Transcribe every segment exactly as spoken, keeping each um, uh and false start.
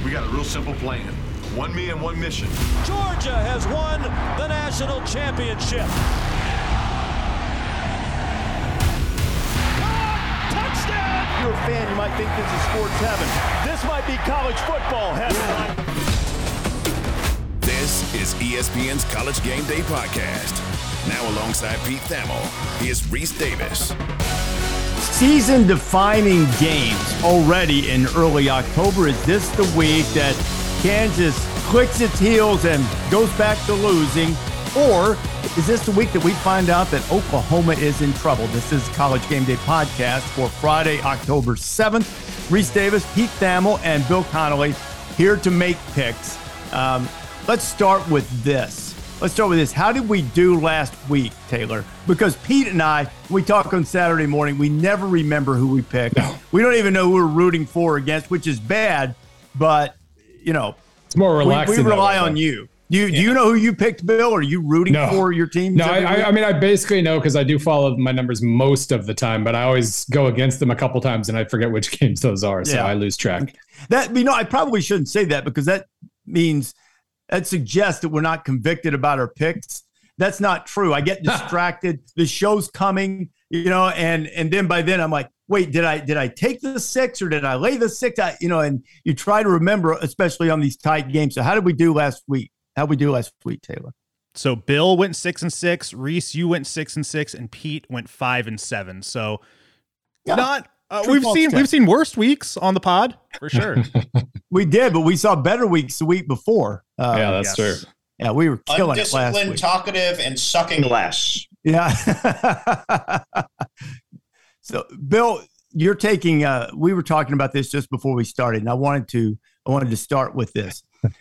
We got a real simple plan. One me and one mission. Georgia has won the national championship. Touchdown! If you're a fan, you might think this is sports heaven. This might be college football heaven. This is E S P N's College Game Day podcast. Now alongside Pete Thamel, here's Reese Davis. Season-defining games already in early October. Is this the week that Kansas clicks its heels and goes back to losing? Or is this the week that we find out that Oklahoma is in trouble? This is College Game Day podcast for Friday, October seventh. Reese Davis, Pete Thamel, and Bill Connolly here to make picks. Um, let's start with this. Let's start with this. How did we do last week, Taylor? Because Pete and I, we talk on Saturday morning, we never remember who we picked. No. We don't even know who we're rooting for or against, which is bad, but, you know. It's more relaxing. We, we rely on you. Do you, yeah. do you know who you picked, Bill? Are you rooting no. for your team? No, I, I mean, I basically know because I do follow my numbers most of the time, but I always go against them a couple times and I forget which games those are, so yeah. I lose track. That, you know, I probably shouldn't say that because that means – that suggests that we're not convicted about our picks. That's not true. I get distracted. The show's coming, you know, and and then by then I'm like, wait, did I did I take the six or did I lay the six? I, you know, and you try to remember, especially on these tight games. So how did we do last week? How did we do last week, Taylor? So Bill went six and six. Reese, you went six and six, and Pete went five and seven. So yeah. not. Uh, we've seen check. we've seen worse weeks on the pod for sure. We did, but we saw better weeks the week before. Uh, yeah, that's yes. true. Yeah, we were killing it last week. Undisciplined, talkative, and sucking less. Yeah. So, Bill, you're taking. Uh, we were talking about this just before we started, and I wanted to. I wanted to start with this.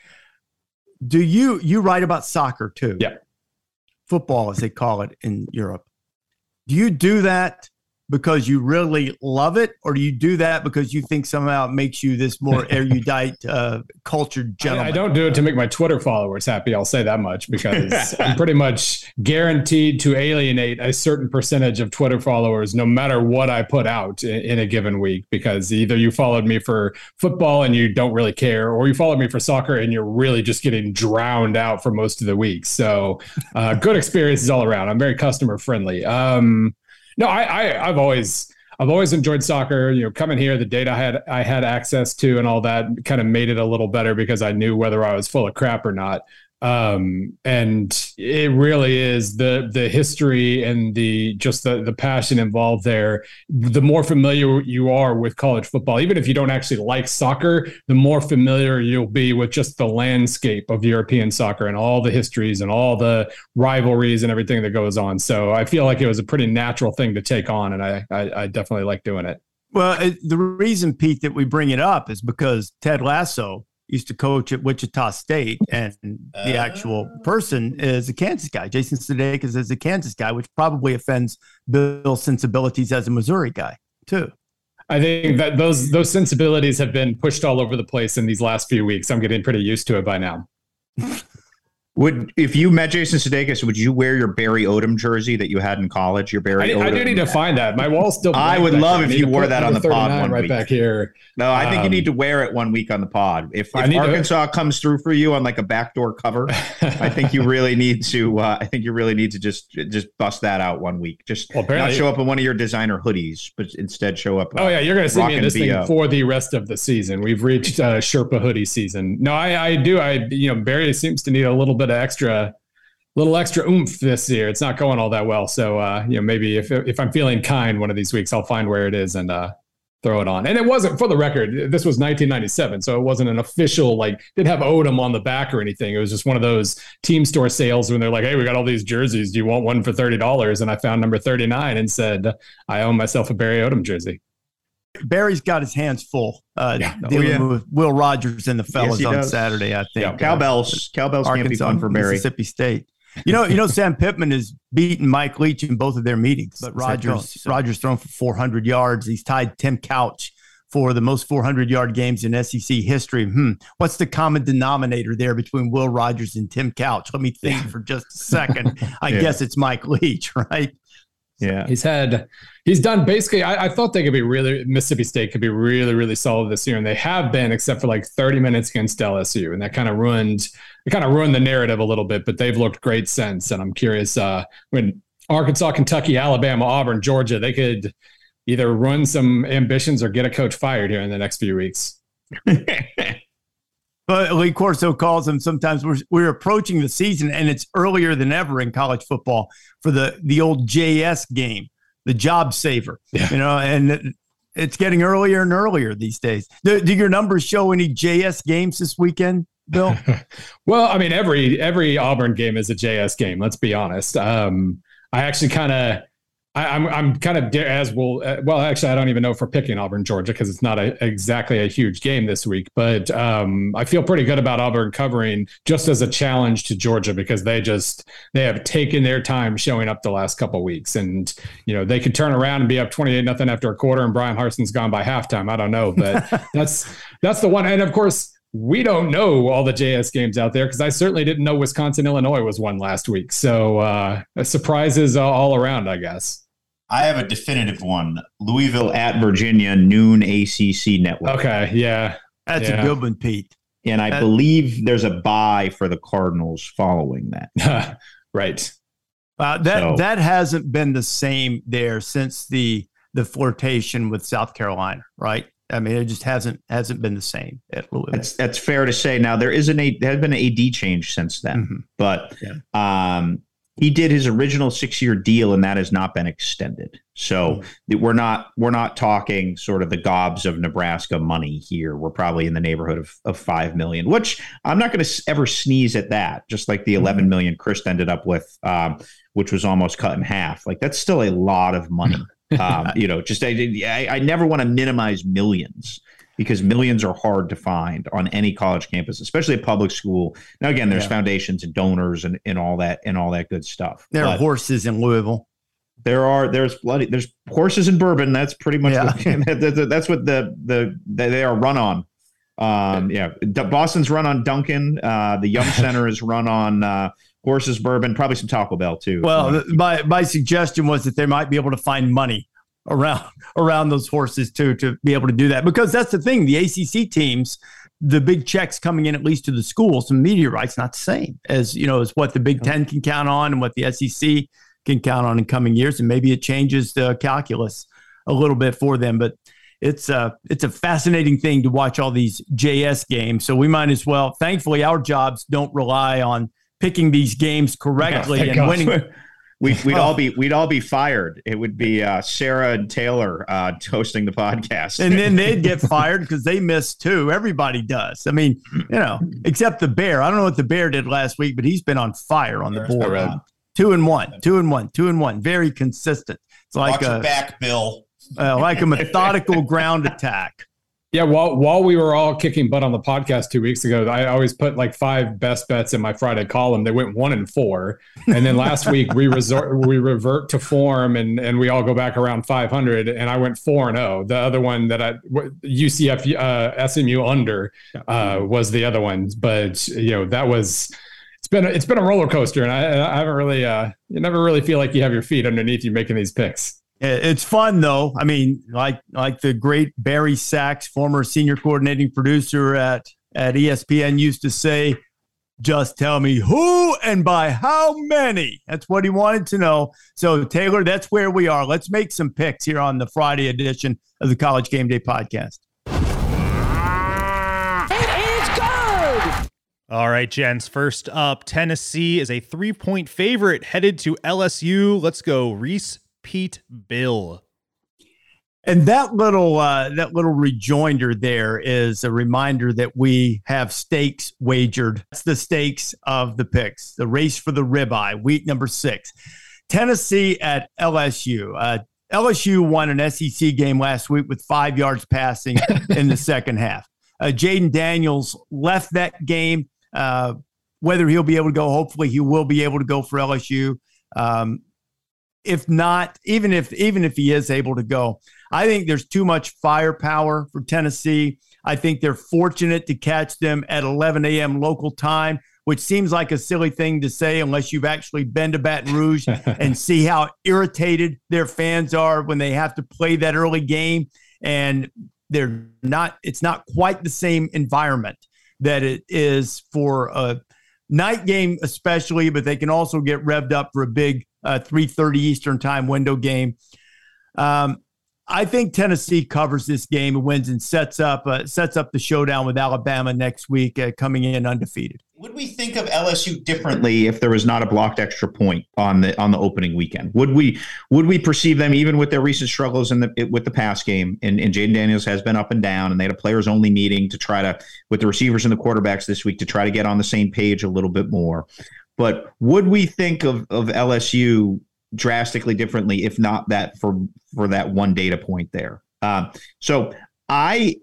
Do you you write about soccer too? Yeah. Football, as they call it in Europe. Do you do that because you really love it, or do you do that because you think somehow it makes you this more erudite, uh, cultured gentleman? I, I don't do it to make my Twitter followers happy. I'll say that much because I'm pretty much guaranteed to alienate a certain percentage of Twitter followers, no matter what I put out in, in a given week, because either you followed me for football and you don't really care, or you followed me for soccer and you're really just getting drowned out for most of the week. So uh, good experiences all around. I'm very customer friendly. Um, No, I, I, I've always, I've always enjoyed soccer. You know, coming here, the data I had, I had access to, and all that kind of made it a little better because I knew whether I was full of crap or not. Um, and it really is the the history and the just the the passion involved there. The more familiar you are with college football, even if you don't actually like soccer, the more familiar you'll be with just the landscape of European soccer and all the histories and all the rivalries and everything that goes on. So I feel like it was a pretty natural thing to take on, and I I, I definitely like doing it. Well, it, the reason, Pete, that we bring it up is because Ted Lasso used to coach at Wichita State, and the actual person is a Kansas guy. Jason Sudeikis is a Kansas guy, which probably offends Bill's sensibilities as a Missouri guy, too. I think that those those sensibilities have been pushed all over the place in these last few weeks. I'm getting pretty used to it by now. Would if you met Jason Sudeikis, would you wear your Barry Odom jersey that you had in college? Your Barry I, Odom. I do need to find that. My wall's still. I would love if you wore that on the pod one right week. back here. No, I think um, you need to wear it one week on the pod. If, if Arkansas to, comes through for you on like a backdoor cover, I think you really need to. Uh, I think you really need to just just bust that out one week. Just well, not show up in one of your designer hoodies, but instead show up. Uh, oh yeah, you're going to see me in this B O. thing for the rest of the season. We've reached uh, Sherpa hoodie season. No, I, I do. I you know Barry seems to need a little bit of extra. Little extra oomph this year. It's not going all that well. So, uh, you know, maybe if if I'm feeling kind one of these weeks, I'll find where it is and uh, throw it on. And it wasn't, for the record, this was nineteen ninety-seven. So it wasn't an official, like, didn't have Odom on the back or anything. It was just one of those team store sales when they're like, hey, we got all these jerseys. Do you want one for thirty dollars? And I found number thirty-nine and said, I own myself a Barry Odom jersey. Barry's got his hands full uh, yeah. dealing oh, yeah. with Will Rogers and the fellas yes, on does. Saturday, I think. Yeah. Cowbells. Cowbells Arkansas, can't be fun for Barry. Mississippi State. You know, you know, Sam Pittman has beaten Mike Leach in both of their meetings, but Rogers, Rogers thrown for four hundred yards. He's tied Tim Couch for the most four hundred yard games in S E C history. Hmm. What's the common denominator there between Will Rogers and Tim Couch? Let me think yeah. for just a second. I yeah. guess it's Mike Leach, right? Yeah. He's had, he's done basically, I, I thought they could be really, Mississippi State could be really, really solid this year. And they have been, except for like thirty minutes against L S U. And that kind of ruined, it kind of ruined the narrative a little bit, but they've looked great since. And I'm curious, uh, when Arkansas, Kentucky, Alabama, Auburn, Georgia, they could either run some ambitions or get a coach fired here in the next few weeks. But Lee Corso calls them sometimes we're, we're approaching the season and it's earlier than ever in college football for the, the old J S game, the job saver, yeah. you know, and it, it's getting earlier and earlier these days. Do, do your numbers show any J S games this weekend, Bill? Well, I mean, every, every Auburn game is a J S game. Let's be honest. Um, I actually kind of, I'm I'm kind of as well. Uh, well, actually, I don't even know if we're picking Auburn, Georgia, because it's not a, exactly a huge game this week. But um, I feel pretty good about Auburn covering just as a challenge to Georgia because they just they have taken their time showing up the last couple of weeks, and you know they could turn around and be up twenty-eight nothing after a quarter, and Brian Harson's gone by halftime. I don't know, but that's that's the one. And of course, we don't know all the J S games out there because I certainly didn't know Wisconsin, Illinois was one last week. So uh, surprises all around, I guess. I have a definitive one. Louisville at Virginia, noon A C C network. Okay, yeah. That's yeah. a good one, Pete. And I that, believe there's a bye for the Cardinals following that. Right. Uh, that so, that hasn't been the same there since the the flirtation with South Carolina, right? I mean, it just hasn't hasn't been the same at Louisville. That's that's fair to say. Now there is an a there has been an A D change since then, mm-hmm. but yeah. um he did his original six-year deal, and that has not been extended. So mm-hmm. we're not we're not talking sort of the gobs of Nebraska money here. We're probably in the neighborhood of, of five million, which I'm not going to ever sneeze at that. Just like the eleven million Chris ended up with, um, which was almost cut in half. Like that's still a lot of money. um, you know, just I, I, I never want to minimize millions. Because millions are hard to find on any college campus, especially a public school. Now, again, there's yeah. foundations and donors and, and all that and all that good stuff. There but are horses in Louisville. There are there's bloody there's horses and bourbon. That's pretty much yeah. what, that's what the the they are run on. Um, yeah, Boston's run on Dunkin'. Uh, the Yum Center is run on uh, horses, bourbon, probably some Taco Bell too. Well, my my suggestion was that they might be able to find money around around those horses too to be able to do that, because that's the thing, the A C C teams, the big checks coming in at least to the schools, some media rights not the same as you know as what the Big Ten can count on and what the S E C can count on in coming years, and maybe it changes the calculus a little bit for them. But it's a it's a fascinating thing to watch all these J S games, so we might as well, thankfully our jobs don't rely on picking these games correctly yeah, and God. winning. We, we'd oh. all be we'd all be fired. It would be uh, Sarah and Taylor uh, hosting the podcast, and then they'd get fired because they miss too. Everybody does. I mean, you know, except the Bear. I don't know what the Bear did last week, but he's been on fire on the board. Uh, two and one, two and one, two and one. Very consistent. It's like Watch a your back, Bill. Uh, like a methodical ground attack. Yeah, while while we were all kicking butt on the podcast two weeks ago, I always put like five best bets in my Friday column. They went one and four, and then last week we resort we revert to form, and and we all go back around five hundred. And I went four and zero. The other one that I U C F uh, S M U under uh, was the other one, but you know that was. It's been a, it's been a roller coaster, and I, I haven't really uh, you never really feel like you have your feet underneath you making these picks. It's fun, though. I mean, like like the great Barry Sachs, former senior coordinating producer at, at E S P N, used to say, just tell me who and by how many. That's what he wanted to know. So, Taylor, that's where we are. Let's make some picks here on the Friday edition of the College Game Day podcast. It is good! All right, gents. First up, Tennessee is a three-point favorite headed to L S U. Let's go, Reese, Pete, Bill. And that little uh, that little rejoinder there is a reminder that we have stakes wagered. That's the stakes of the picks. The race for the ribeye, week number six. Tennessee at L S U. Uh, L S U won an S E C game last week with five yards passing in the second half. Uh, Jaden Daniels left that game. Uh, whether he'll be able to go, hopefully he will be able to go for L S U. Um, If not, even if even if he is able to go, I think there's too much firepower for Tennessee. I think they're fortunate to catch them at eleven a.m. local time which seems like a silly thing to say unless you've actually been to Baton Rouge and see how irritated their fans are when they have to play that early game. And they're not, it's not quite the same environment that it is for a night game, especially, but they can also get revved up for a big uh, three thirty Eastern time window game. Um, I think Tennessee covers this game and wins and sets up uh, sets up the showdown with Alabama next week, uh, coming in undefeated. Would we think of L S U differently if there was not a blocked extra point on the on the opening weekend? Would we would we perceive them, even with their recent struggles in the with the pass game? And, and Jayden Daniels has been up and down, and they had a players only meeting to try to with the receivers and the quarterbacks this week to try to get on the same page a little bit more. But would we think of of L S U drastically differently if not that for for that one data point there? Uh, so I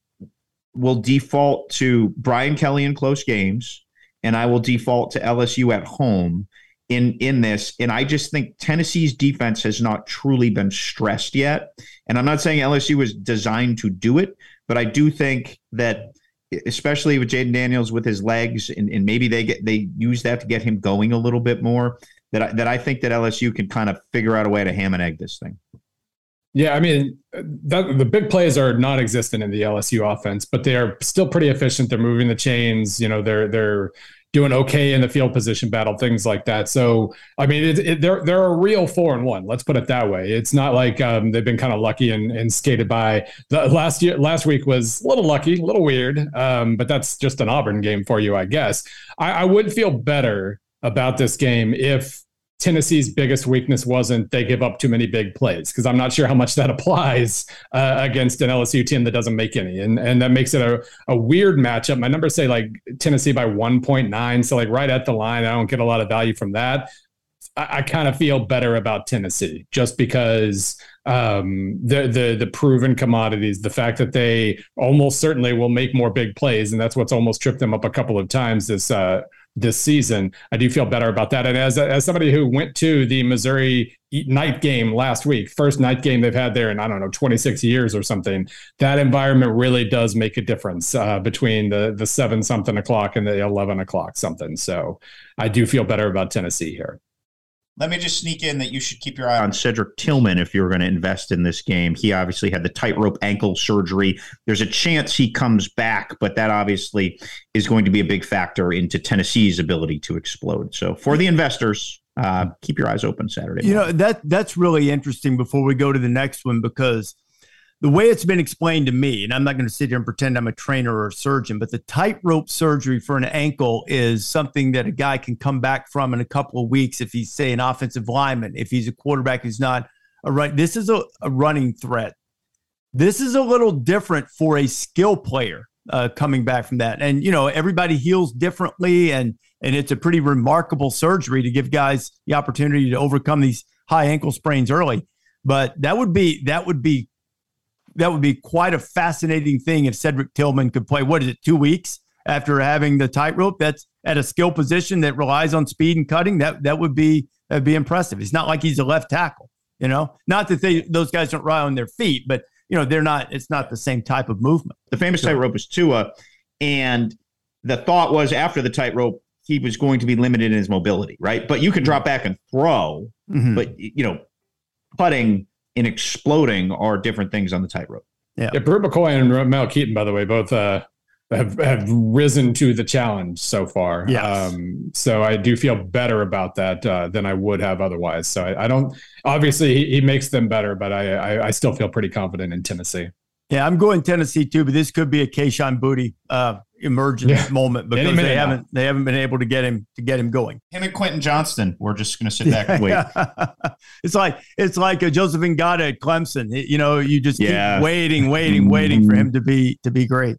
will default to Brian Kelly in close games, and I will default to L S U at home in in this. And I just think Tennessee's defense has not truly been stressed yet. And I'm not saying L S U is designed to do it, but I do think that, especially with Jayden Daniels with his legs, and, and maybe they get they use that to get him going a little bit more, that I, that I think that L S U can kind of figure out a way to ham and egg this thing. Yeah, I mean, that, the big plays are non-existent in the L S U offense, but they are still pretty efficient. They're moving the chains. You know, they're they're doing okay in the field position battle, things like that. So, I mean, it, it, they're they're a real four and one. Let's put it that way. It's not like um, they've been kind of lucky and, and skated by. The last year, last week was a little lucky, a little weird, um, but that's just an Auburn game for you, I guess. I, I would feel better about this game if Tennessee's biggest weakness wasn't they give up too many big plays, because I'm not sure how much that applies uh, against an L S U team that doesn't make any. And and that makes it a, a weird matchup. My numbers say like Tennessee by one point nine. So like right at the line, I don't get a lot of value from that. I, I kind of feel better about Tennessee just because um, the, the, the proven commodities, the fact that they almost certainly will make more big plays. And that's what's almost tripped them up a couple of times this uh this season. I do feel better about that. And as as somebody who went to the Missouri night game last week, first night game they've had there in, I don't know, twenty-six years or something, that environment really does make a difference uh, between the the seven something o'clock and the eleven o'clock something. So I do feel better about Tennessee here. Let me just sneak in that you should keep your eye on Cedric Tillman if you're going to invest in this game. He obviously had the tightrope ankle surgery. There's a chance he comes back, but that obviously is going to be a big factor into Tennessee's ability to explode. So for the investors, uh, keep your eyes open Saturday morning. You know, that that's really interesting before we go to the next one, because the way it's been explained to me, and I'm not going to sit here and pretend I'm a trainer or a surgeon, but the tightrope surgery for an ankle is something that a guy can come back from in a couple of weeks if he's, say, an offensive lineman, if he's a quarterback who's not a right. This is a, a running threat. This is a little different for a skill player uh, coming back from that. And, you know, everybody heals differently, and and it's a pretty remarkable surgery to give guys the opportunity to overcome these high ankle sprains early. But that would be that would be That would be quite a fascinating thing if Cedric Tillman could play, what is it, two weeks after having the tightrope? That's at a skill position that relies on speed and cutting. That that would be that'd be impressive. It's not like he's a left tackle, you know. Not that they those guys don't rely on their feet, but you know they're not. It's not the same type of movement. The famous tightrope was Tua, and the thought was after the tightrope he was going to be limited in his mobility, right? But you can drop back and throw, mm-hmm. but you know, putting and exploding are different things on the tightrope. Yeah. yeah Bert McCoy and Mel Keaton, by the way, both uh, have, have risen to the challenge so far. Yes. Um, so I do feel better about that uh, than I would have otherwise. So I, I don't, obviously he, he makes them better, but I, I, I still feel pretty confident in Tennessee. Yeah, I'm going Tennessee too, but this could be a Keyshawn Boutte uh, emergence yeah. moment because they haven't now. they haven't been able to get him to get him going. Him and Quentin Johnston, we're just going to sit back and wait. it's like it's like a Joseph Ngata at Clemson. You know, you just yeah. keep waiting, waiting, waiting for him to be to be great.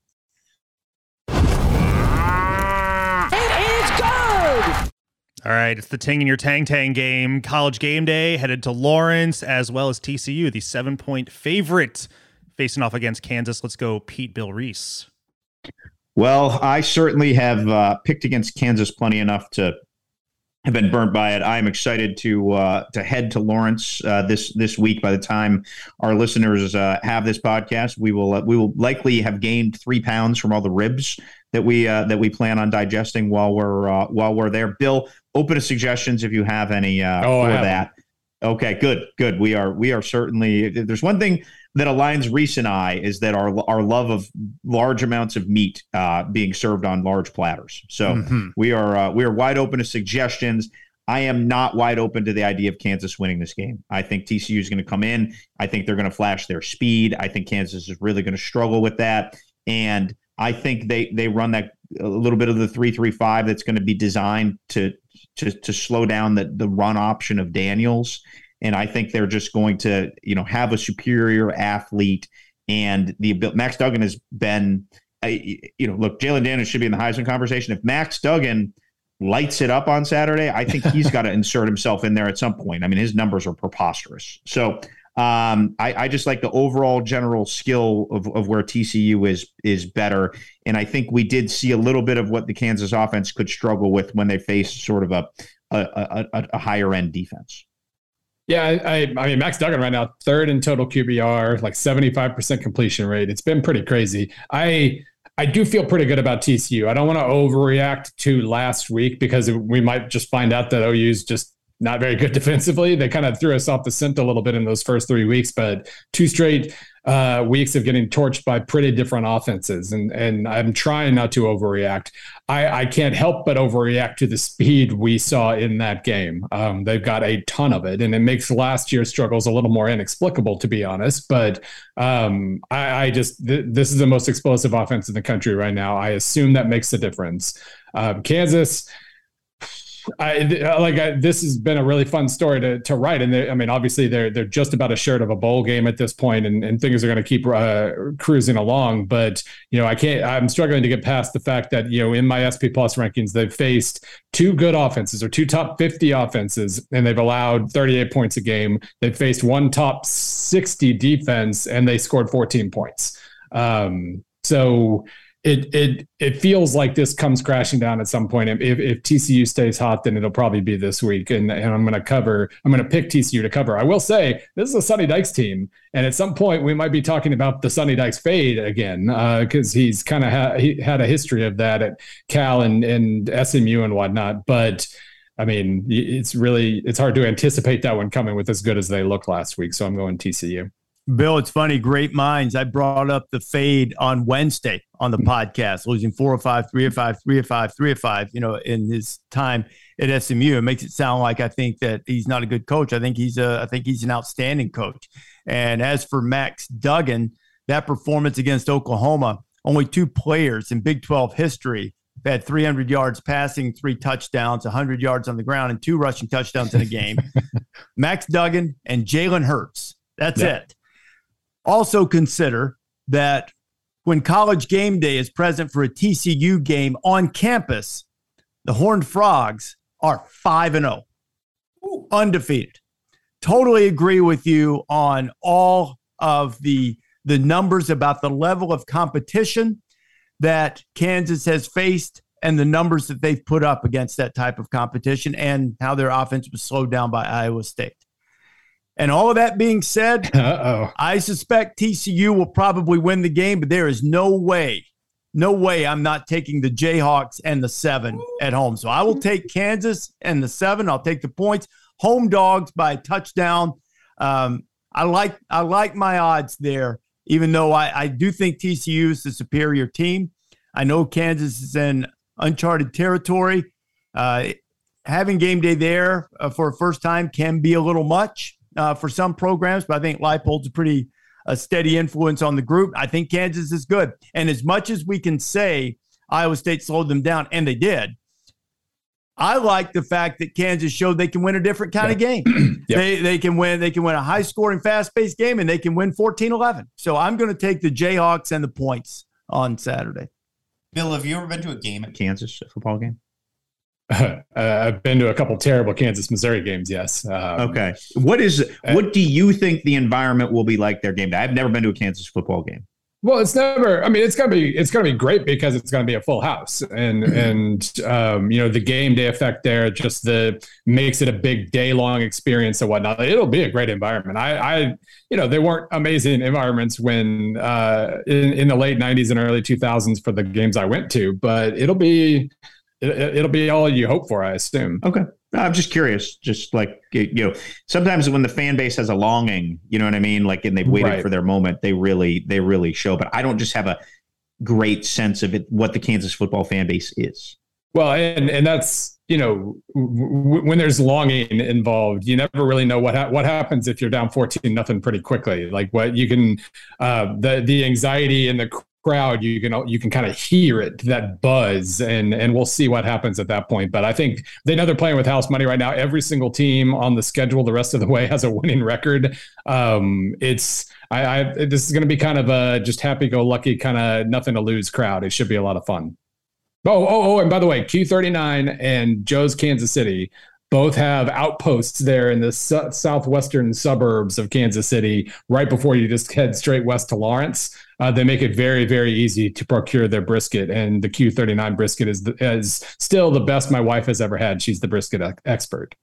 It is good. All right, it's the Ting in your Tang Tang game. College game day headed to Lawrence as well as T C U, the seven point favorite. Facing off against Kansas. Let's go, Pete Bill Reese. Well, I certainly have uh, picked against Kansas plenty enough to have been burnt by it. I'm excited to uh, to head to Lawrence uh, this this week. By the time our listeners uh, have this podcast, we will uh, we will likely have gained three pounds from all the ribs that we uh, that we plan on digesting while we're uh, while we're there. Bill, open to suggestions if you have any uh, oh, for that. Okay, good, good. We are we are certainly. There's one thing that aligns Reese and I is that our our love of large amounts of meat uh, being served on large platters. So mm-hmm. we are uh, we are wide open to suggestions. I am not wide open to the idea of Kansas winning this game. I think T C U is going to come in. I think they're going to flash their speed. I think Kansas is really going to struggle with that, and I think they they run that a little bit of the three three five that's going to be designed to to to slow down the the run option of Daniels. And I think they're just going to, you know, have a superior athlete. And the Max Duggan has been, uh, you know, look, Jalen Daniels should be in the Heisman conversation. If Max Duggan lights it up on Saturday, I think he's got to insert himself in there at some point. I mean, his numbers are preposterous. So um, I, I just like the overall general skill of, of where T C U is is better. And I think we did see a little bit of what the Kansas offense could struggle with when they faced sort of a a, a, a higher end defense. Yeah, I, I mean, Max Duggan right now, third in total Q B R, like seventy-five percent completion rate. It's been pretty crazy. I I do feel pretty good about T C U. I don't want to overreact to last week because we might just find out that O U's just not very good defensively. They kind of threw us off the scent a little bit in those first three weeks, but two straight uh, weeks of getting torched by pretty different offenses. And and I'm trying not to overreact. I, I can't help but overreact to the speed we saw in that game. Um, they've got a ton of it, and it makes last year's struggles a little more inexplicable, to be honest. But um, I, I just th- this is the most explosive offense in the country right now. I assume that makes a difference. Um, Kansas. I like I, this has been a really fun story to to write, and I mean, obviously they're they're just about a shirt of a bowl game at this point, and, and things are going to keep uh, cruising along. But you know, I can't. I'm struggling to get past the fact that you know in my S P Plus rankings they've faced two good offenses or two top fifty offenses, and they've allowed thirty-eight points a game. They've faced one top sixty defense, and they scored fourteen points. Um, so. It it it feels like this comes crashing down at some point. If if T C U stays hot, then it'll probably be this week. And and I'm going to cover. I'm going to pick T C U to cover. I will say this is a Sonny Dykes team, and at some point we might be talking about the Sonny Dykes fade again because uh, he's kind of ha- he had a history of that at Cal and and S M U and whatnot. But I mean, it's really it's hard to anticipate that one coming with as good as they look last week. So I'm going T C U. Bill, it's funny, great minds. I brought up the fade on Wednesday on the podcast, losing four or five, three or five, three or five, three or five, you know, in his time at S M U. It makes it sound like I think that he's not a good coach. I think he's a, I think he's an outstanding coach. And as for Max Duggan, that performance against Oklahoma, only two players in Big twelve history have had three hundred yards passing, three touchdowns, one hundred yards on the ground, and two rushing touchdowns in a game. Max Duggan and Jalen Hurts. That's yeah. it. Also consider that when College Game Day is present for a T C U game on campus, the Horned Frogs are five and oh, undefeated. Totally agree with you on all of the, the numbers about the level of competition that Kansas has faced and the numbers that they've put up against that type of competition and how their offense was slowed down by Iowa State. And all of that being said, Uh-oh. I suspect T C U will probably win the game, but there is no way, no way I'm not taking the Jayhawks and the seven at home. So I will take Kansas and the seven. I'll take the points. Home dogs by a touchdown. Um, I like I like my odds there, even though I, I do think T C U is the superior team. I know Kansas is in uncharted territory. Uh, having game day there uh, for a first time can be a little much. Uh, for some programs, but I think Leipold's a pretty uh, steady influence on the group. I think Kansas is good. And as much as we can say Iowa State slowed them down, and they did, I like the fact that Kansas showed they can win a different kind yeah. of game. yep. They they can win. They can win a high-scoring, fast-paced game, and they can win fourteen eleven. So I'm going to take the Jayhawks and the points on Saturday. Bill, have you ever been to a game at Kansas, a football game? Uh, I've been to a couple terrible Kansas Missouri games. Yes. Um, okay. What is what do you think the environment will be like their game day? I've never been to a Kansas football game. Well, it's never, I mean, it's going to be, it's going to be great because it's going to be a full house and, and, um, you know, the game day effect there just the makes it a big day long experience and whatnot. It'll be a great environment. I, I, you know, they weren't amazing environments when, uh, in, in the late nineties and early two thousands for the games I went to, but it'll be, it, it'll be all you hope for, I assume. Okay. I'm just curious, just like, you know, sometimes when the fan base has a longing, you know what I mean? Like, and they've waited right. for their moment, they really, they really show, but I don't just have a great sense of it, what the Kansas football fan base is. Well, and, and that's, you know, w- when there's longing involved, you never really know what, ha- what happens if you're down fourteen, nothing pretty quickly. Like what you can, uh, the, the anxiety and the crowd, you can you can kind of hear it, that buzz, and and we'll see what happens at that point. But I think they know they're playing with house money right now. Every single team on the schedule the rest of the way has a winning record. Um, it's I, I this is going to be kind of a just happy-go-lucky kind of nothing to lose crowd. It should be a lot of fun. Oh oh oh, and by the way, Q thirty-nine and Joe's Kansas City both have outposts there in the su- southwestern suburbs of Kansas City, right before you just head straight west to Lawrence. Uh, they make it very, very easy to procure their brisket. And the Q thirty-nine brisket is, the, is still the best my wife has ever had. She's the brisket expert.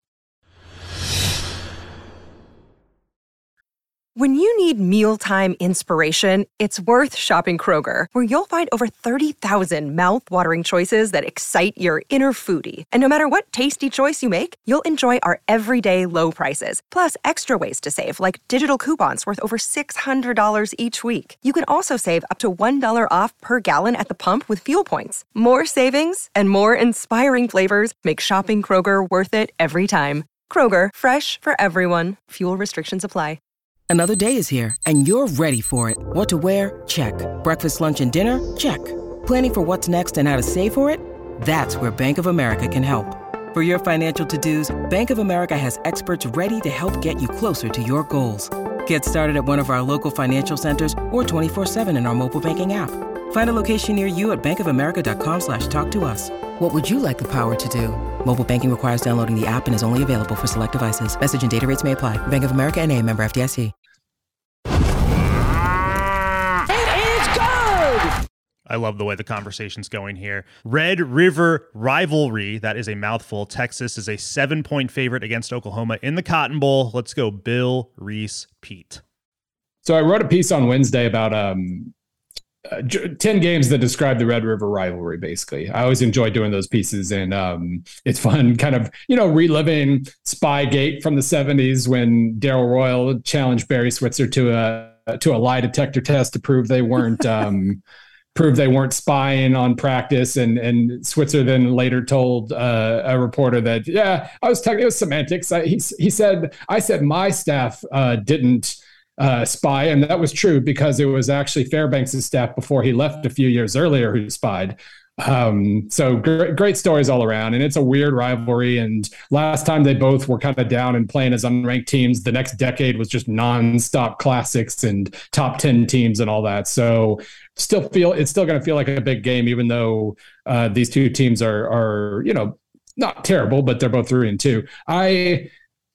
When you need mealtime inspiration, it's worth shopping Kroger, where you'll find over thirty thousand mouth-watering choices that excite your inner foodie. And no matter what tasty choice you make, you'll enjoy our everyday low prices, plus extra ways to save, like digital coupons worth over six hundred dollars each week. You can also save up to one dollar off per gallon at the pump with fuel points. More savings and more inspiring flavors make shopping Kroger worth it every time. Kroger, fresh for everyone. Fuel restrictions apply. Another day is here, and you're ready for it. What to wear? Check. Breakfast, lunch, and dinner? Check. Planning for what's next and how to save for it? That's where Bank of America can help. For your financial to-dos, Bank of America has experts ready to help get you closer to your goals. Get started at one of our local financial centers or twenty-four seven in our mobile banking app. Find a location near you at bankofamerica.com slash talk to us. What would you like the power to do? Mobile banking requires downloading the app and is only available for select devices. Message and data rates may apply. Bank of America N A, member F D I C. I love the way the conversation's going here. Red River rivalry. That is a mouthful. Texas is a seven-point favorite against Oklahoma in the Cotton Bowl. Let's go Bill, Reese, Pete. So I wrote a piece on Wednesday about um, uh, ten games that describe the Red River rivalry, basically. I always enjoy doing those pieces, and um, it's fun kind of, you know, reliving Spygate from the seventies when Darrell Royal challenged Barry Switzer to a, to a lie detector test to prove they weren't... Um, proved they weren't spying on practice. And, and Switzer then later told uh, a reporter that, yeah, I was talking, it was semantics. I, he, he said, I said my staff uh, didn't uh, spy. And that was true because it was actually Fairbanks' staff before he left a few years earlier who spied. Um, so great, great stories all around, and it's a weird rivalry. And last time they both were kind of down and playing as unranked teams, the next decade was just nonstop classics and top ten teams and all that. So still feel it's still going to feel like a big game, even though uh, these two teams are, are, you know, not terrible, but they're both three and two. I,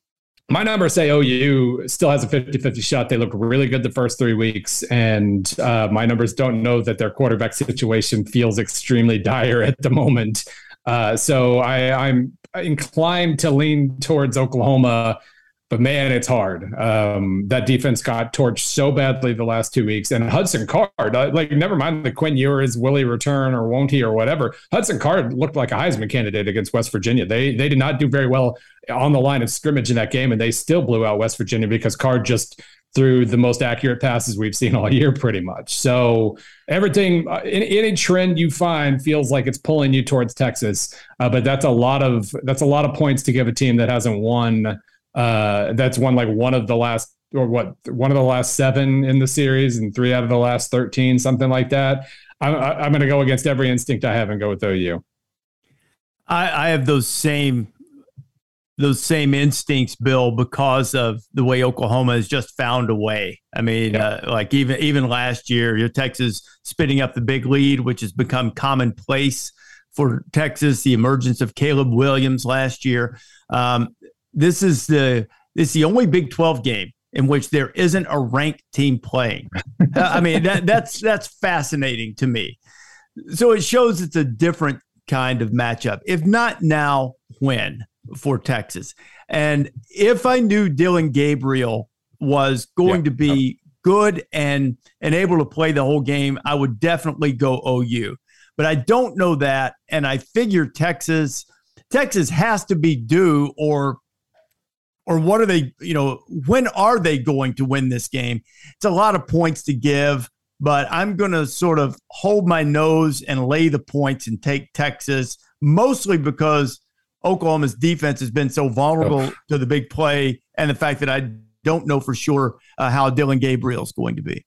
My numbers say O U still has a fifty-fifty shot. They look really good the first three weeks. And uh, my numbers don't know that their quarterback situation feels extremely dire at the moment. Uh, so I, I'm inclined to lean towards Oklahoma. But, man, it's hard. Um, that defense got torched so badly the last two weeks. And Hudson Card, uh, like, never mind the Quinn Ewers, will he return or won't he or whatever. Hudson Card looked like a Heisman candidate against West Virginia. They they did not do very well on the line of scrimmage in that game, and they still blew out West Virginia because Card just threw the most accurate passes we've seen all year pretty much. So everything, uh, any, any trend you find feels like it's pulling you towards Texas. Uh, but that's a lot of that's a lot of points to give a team that hasn't won. Uh, that's won like one of the last, or what, one of the last seven in the series and three out of the last thirteen, something like that. I'm, I'm going to go against every instinct I have and go with O U. I, I have those same, those same instincts, Bill, because of the way Oklahoma has just found a way. I mean, yeah. uh, like even, even last year, your Texas spitting up the big lead, which has become commonplace for Texas, the emergence of Caleb Williams last year. Um, This is the this is the only Big twelve game in which there isn't a ranked team playing. I mean, that, that's that's fascinating to me. So it shows it's a different kind of matchup. If not now, when for Texas? And if I knew Dillon Gabriel was going yeah. to be good and and able to play the whole game, I would definitely go O U. But I don't know that, and I figure Texas Texas has to be due, or or what are they, you know, when are they going to win this game? It's a lot of points to give, but I'm going to sort of hold my nose and lay the points and take Texas, mostly because Oklahoma's defense has been so vulnerable oh. to the big play, and the fact that I don't know for sure uh, how Dillon Gabriel is going to be.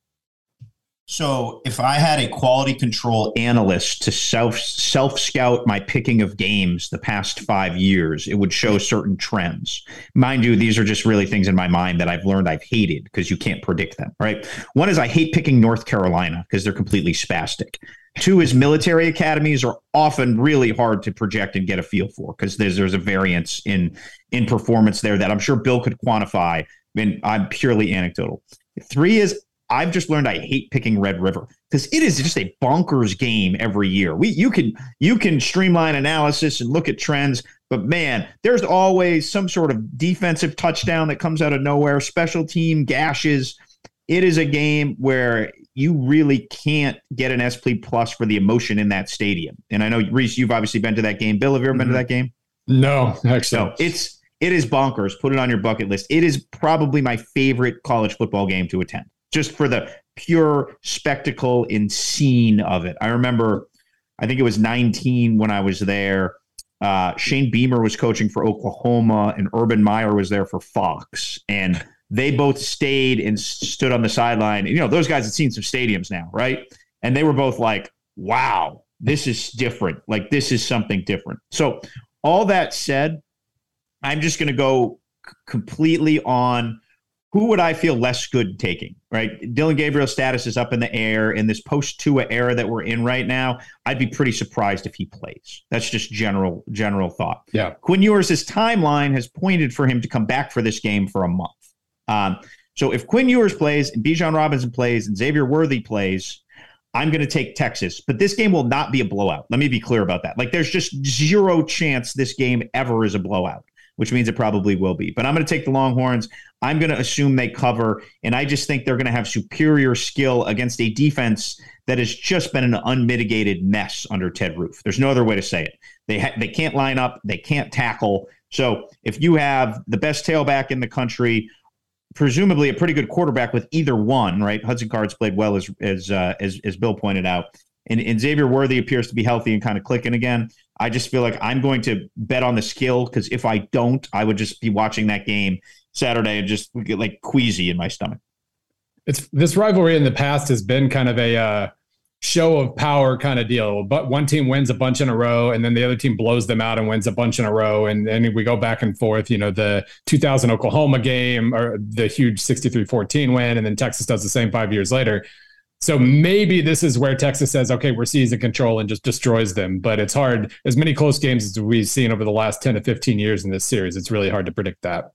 So if I had a quality control analyst to self self scout my picking of games the past five years, it would show certain trends. Mind you, these are just really things in my mind that I've learned I've hated because you can't predict them, right? One is I hate picking North Carolina because they're completely spastic. Two is military academies are often really hard to project and get a feel for because there's there's a variance in in performance there that I'm sure Bill could quantify, and I'm purely anecdotal. Three is I've just learned I hate picking Red River because it is just a bonkers game every year. We you can you can streamline analysis and look at trends, but man, there's always some sort of defensive touchdown that comes out of nowhere, special team gashes. It is a game where you really can't get an S P plus for the emotion in that stadium. And I know, Reese, you've obviously been to that game. Bill, have you ever mm-hmm. been to that game? No, actually. No, it's it is bonkers. Put it on your bucket list. It is probably my favorite college football game to attend, just for the pure spectacle and scene of it. I remember, I think it was nineteen when I was there. Uh, Shane Beamer was coaching for Oklahoma, and Urban Meyer was there for Fox. And they both stayed and stood on the sideline. And, you know, those guys had seen some stadiums now, right? And they were both like, wow, this is different. Like, this is something different. So all that said, I'm just going to go c- completely on who would I feel less good taking, right? Dillon Gabriel's status is up in the air. In this post-Tua era that we're in right now, I'd be pretty surprised if he plays. That's just general general thought. Yeah. Quinn Ewers' timeline has pointed for him to come back for this game for a month. Um, so if Quinn Ewers plays and Bijan Robinson plays and Xavier Worthy plays, I'm going to take Texas. But this game will not be a blowout. Let me be clear about that. Like, there's just zero chance this game ever is a blowout, which means it probably will be. But I'm going to take the Longhorns. I'm going to assume they cover, and I just think they're going to have superior skill against a defense that has just been an unmitigated mess under Ted Roof. There's no other way to say it. They ha- they can't line up. They can't tackle. So if you have the best tailback in the country, presumably a pretty good quarterback with either one, right? Hudson Card's played well, as as uh, as, as Bill pointed out. And, and Xavier Worthy appears to be healthy and kind of clicking again. I just feel like I'm going to bet on the skill, because if I don't, I would just be watching that game Saturday and just get like queasy in my stomach. It's this rivalry in the past has been kind of a uh, show of power kind of deal. But one team wins a bunch in a row, and then the other team blows them out and wins a bunch in a row. And then we go back and forth, you know, the two thousand Oklahoma game or the huge sixty-three fourteen win. And then Texas does the same five years later. So maybe this is where Texas says, okay, we're seizing control and just destroys them. But it's hard. As many close games as we've seen over the last ten to fifteen years in this series, it's really hard to predict that.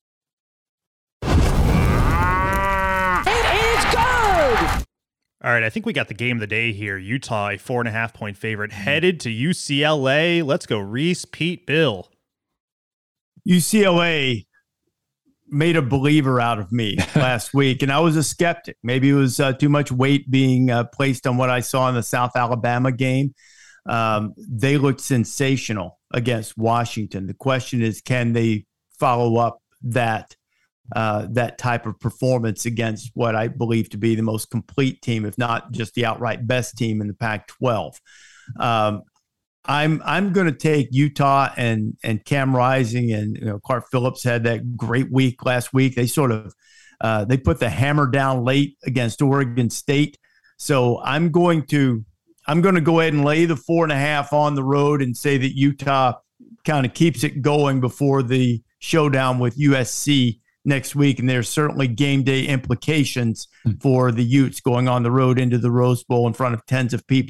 All right, I think we got the game of the day here. Utah, a four and a half point favorite, headed to U C L A. Let's go, Reese, Pete, Bill. U C L A made a believer out of me last week, and I was a skeptic. Maybe it was uh, too much weight being uh, placed on what I saw in the South Alabama game. Um, they looked sensational against Washington. The question is, can they follow up that Uh, that type of performance against what I believe to be the most complete team, if not just the outright best team in the Pac twelve. Um, I'm I'm going to take Utah and and Cam Rising, and you know, Clark Phillips had that great week last week. They sort of uh, they put the hammer down late against Oregon State. So I'm going to I'm going to go ahead and lay the four and a half on the road and say that Utah kind of keeps it going before the showdown with U S C next week, and there's certainly game day implications for the Utes going on the road into the Rose Bowl in front of tens of people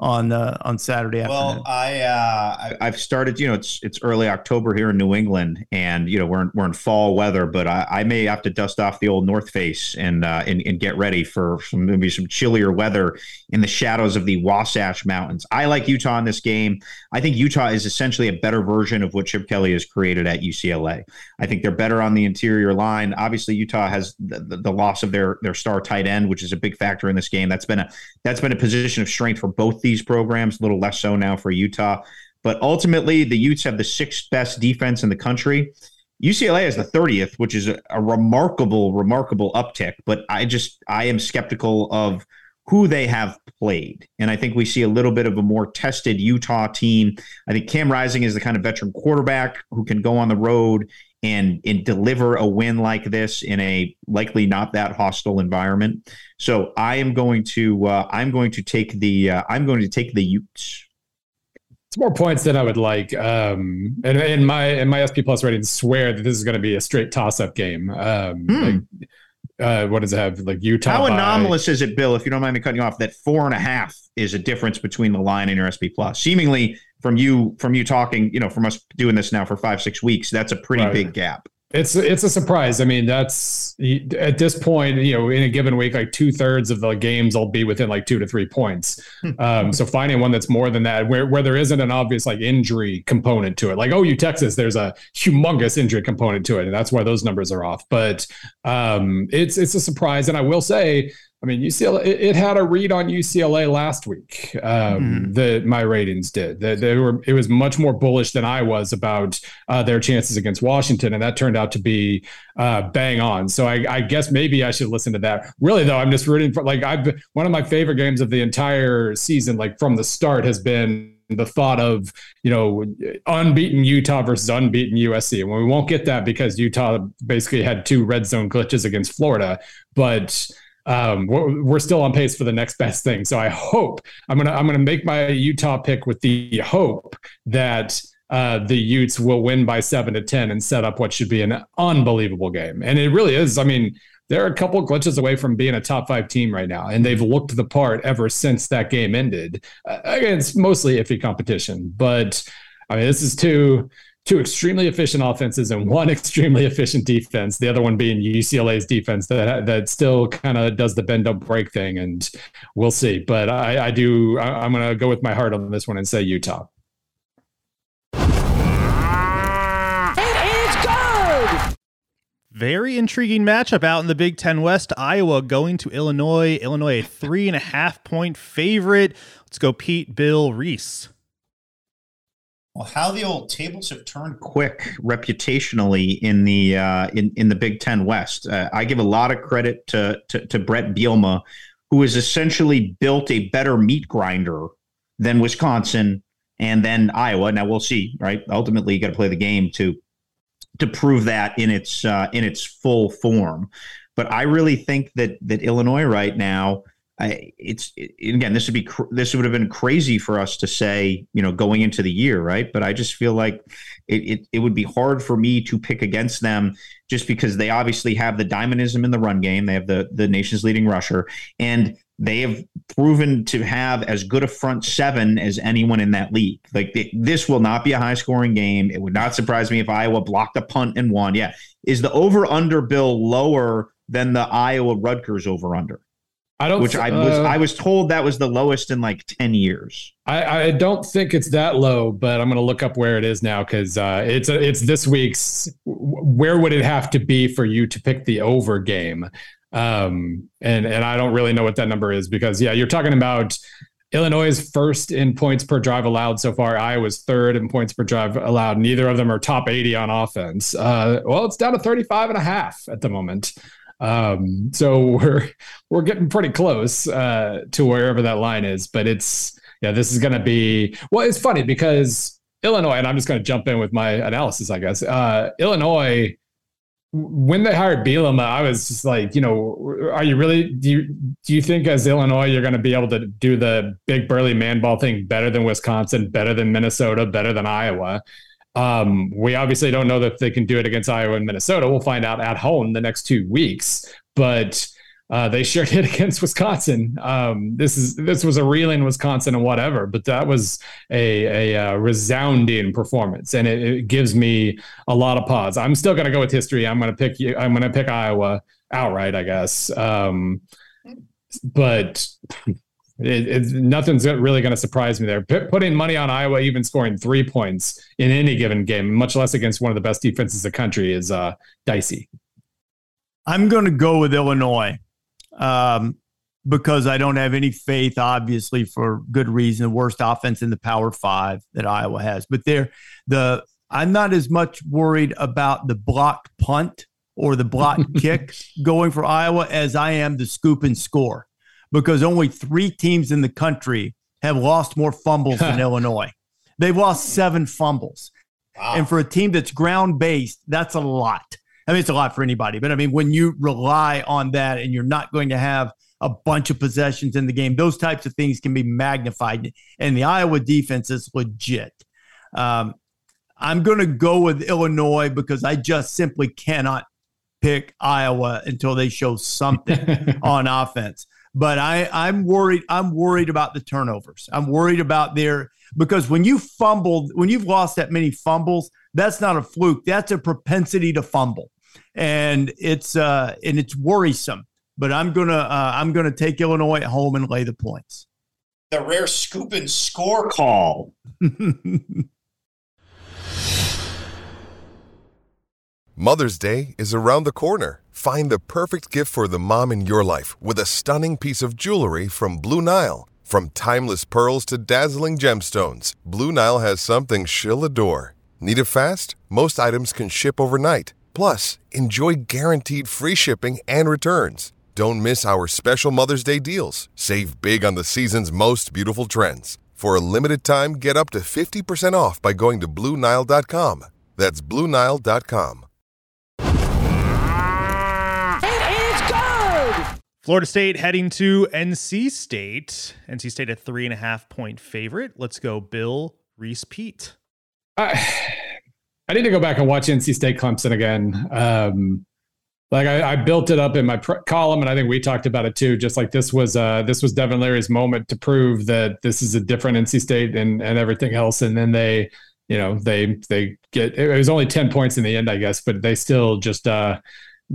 on uh, on Saturday afternoon? Well, I, uh, I I've started. You know, it's it's early October here in New England, and you know we're in, we're in fall weather. But I, I may have to dust off the old North Face and uh, and and get ready for some maybe some chillier weather in the shadows of the Wasatch Mountains. I like Utah in this game. I think Utah is essentially a better version of what Chip Kelly has created at U C L A. I think they're better on the interior line. Obviously, Utah has the, the, the loss of their their star tight end, which is a big factor in this game. That's been a that's been a position of strength for both these programs, a little less so now for Utah. But ultimately, the Utes have the sixth best defense in the country. U C L A is the thirtieth, which is a, a remarkable, remarkable uptick. But I just, I am skeptical of who they have played. And I think we see a little bit of a more tested Utah team. I think Cam Rising is the kind of veteran quarterback who can go on the road and, and deliver a win like this in a likely not that hostile environment. So I am going to uh, I'm going to take the uh, I'm going to take the Utes. It's more points than I would like. Um, and in my in my S P Plus ratings swear that this is going to be a straight toss up game. Um, hmm. like, uh, what does it have? Like Utah. How by, anomalous is it, Bill? If you don't mind me cutting you off, that four and a half is a difference between the line and your S P Plus. Seemingly, from you from you talking, you know, from us doing this now for five six weeks, that's a pretty right. big gap. It's it's a surprise. I mean, that's at this point, you know, in a given week, like two thirds of the games will be within like two to three points. Um, so finding one that's more than that, where where there isn't an obvious like injury component to it, like O U Texas, there's a humongous injury component to it, and that's why those numbers are off. But um, it's it's a surprise, and I will say, I mean, U C L A, it, it had a read on U C L A last week. Um, mm. The my ratings did. They, they were. It was much more bullish than I was about uh, their chances against Washington, and that turned out to be uh, bang on. So I, I guess maybe I should listen to that. Really, though, I'm just rooting for. Like I've one of my favorite games of the entire season, like from the start, has been the thought of, you know, unbeaten Utah versus unbeaten U S C. And we won't get that because Utah basically had two red zone glitches against Florida, but. Um, we're, we're still on pace for the next best thing. So I hope I'm gonna I'm gonna make my Utah pick with the hope that uh, the Utes will win by seven to ten and set up what should be an unbelievable game. And it really is. I mean, they're a couple glitches away from being a top five team right now, and they've looked the part ever since that game ended. Uh, again, it's mostly iffy competition, but I mean, this is two. Two extremely efficient offenses and one extremely efficient defense. The other one being U C L A's defense that that still kind of does the bend don't break thing, and we'll see. But I, I do. I, I'm going to go with my heart on this one and say Utah. It is good. Very intriguing matchup out in the Big Ten West. Iowa going to Illinois. Illinois a three and a half point favorite. Let's go, Pete, Bill, Reese. Well, how the old tables have turned quick reputationally in the uh, in in the Big Ten West. Uh, I give a lot of credit to, to to Brett Bielema, who has essentially built a better meat grinder than Wisconsin and then Iowa. Now we'll see, right? Ultimately, you got to play the game to to prove that in its uh, in its full form. But I really think that that Illinois right now. I, it's it, again, this would be cr- this would have been crazy for us to say, you know, going into the year, right? But I just feel like it, it it would be hard for me to pick against them just because they obviously have the dynamism in the run game. They have the the nation's leading rusher, and they have proven to have as good a front seven as anyone in that league. Like they, this will not be a high scoring game. It would not surprise me if Iowa blocked a punt and won. Yeah, is the over under, Bill, lower than the Iowa Rutgers over under? I don't, which I was uh, I was told that was the lowest in like ten years. I, I don't think it's that low, but I'm going to look up where it is now because uh, it's a, it's this week's. Where would it have to be for you to pick the over game? Um, and and I don't really know what that number is because yeah, you're talking about Illinois is first in points per drive allowed so far. Iowa's third in points per drive allowed. Neither of them are top eighty on offense. Uh, well, it's down to thirty-five and a half at the moment. Um, so we're, we're getting pretty close, uh, to wherever that line is, but it's, yeah, this is going to be, well, it's funny because Illinois, and I'm just going to jump in with my analysis, I guess, uh, Illinois, when they hired Bielema, I was just like, you know, are you really, do you, do you think as Illinois, you're going to be able to do the big burly man ball thing better than Wisconsin, better than Minnesota, better than Iowa? Um, we obviously don't know that they can do it against Iowa and Minnesota. We'll find out at home the next two weeks. But Uh, they sure did against Wisconsin. Um, this is this was a reeling Wisconsin and whatever, but that was a, a, a resounding performance, and it, it gives me a lot of pause. I'm still going to go with history. I'm going to pick you. I'm going to pick Iowa outright, I guess. Um, but it, it, nothing's really going to surprise me there. P- putting money on Iowa, even scoring three points in any given game, much less against one of the best defenses in the country, is uh, dicey. I'm going to go with Illinois. Um, because I don't have any faith, obviously, for good reason. The worst offense in the Power Five that Iowa has, but they're the. I'm not as much worried about the blocked punt or the blocked kick going for Iowa as I am the scoop and score, because only three teams in the country have lost more fumbles than Illinois. They've lost seven fumbles, wow. And for a team that's ground based, that's a lot. I mean, it's a lot for anybody, but I mean, when you rely on that and you're not going to have a bunch of possessions in the game, those types of things can be magnified. And the Iowa defense is legit. Um, I'm going to go with Illinois because I just simply cannot pick Iowa until they show something on offense. But I, I'm worried. I'm worried about the turnovers. I'm worried about their because when you fumbled, when you've lost that many fumbles, that's not a fluke. That's a propensity to fumble, and it's uh, and it's worrisome. But I'm gonna uh, I'm gonna take Illinois at home and lay the points. The rare scoop and score call. Mother's Day is around the corner. Find the perfect gift for the mom in your life with a stunning piece of jewelry from Blue Nile. From timeless pearls to dazzling gemstones, Blue Nile has something she'll adore. Need it fast? Most items can ship overnight. Plus, enjoy guaranteed free shipping and returns. Don't miss our special Mother's Day deals. Save big on the season's most beautiful trends. For a limited time, get up to fifty percent off by going to Blue Nile dot com. That's Blue Nile dot com. Florida State heading to N C State. N C State a three and a half point favorite. Let's go, Bill, Reese, Pete. I, I need to go back and watch N C State Clemson again. Um, like I, I built it up in my pr- column, and I think we talked about it too. Just like this was uh, this was Devin Leary's moment to prove that this is a different N C State and and everything else. And then they, you know, they they get it was only ten points in the end, I guess, but they still just uh,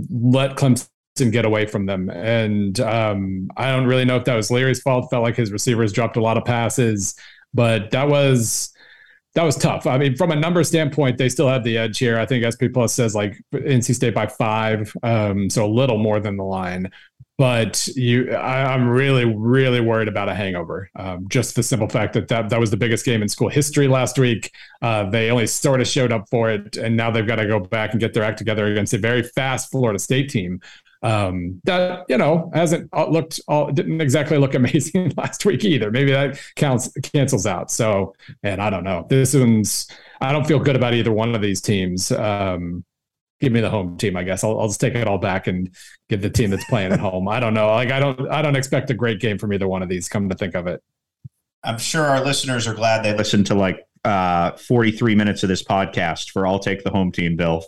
let Clemson and get away from them. And um, I don't really know if that was Leary's fault. Felt like his receivers dropped a lot of passes, but that was that was tough. I mean, from a number standpoint, they still have the edge here. I think S P Plus says like N C State by five, um, so a little more than the line. But you, I, I'm really, really worried about a hangover. Um, just the simple fact that, that that was the biggest game in school history last week. Uh, they only sort of showed up for it, and now they've got to go back and get their act together against a very fast Florida State team. Um, that, you know, hasn't looked, all, didn't exactly look amazing last week either. Maybe that counts, cancels out. So, and I don't know. This one's, I don't feel good about either one of these teams. Um, give me the home team, I guess. I'll, I'll just take it all back and give the team that's playing at home. I don't know. Like, I don't, I don't expect a great game from either one of these, come to think of it. I'm sure our listeners are glad they listened to like uh, forty-three minutes of this podcast for I'll take the home team, Bill.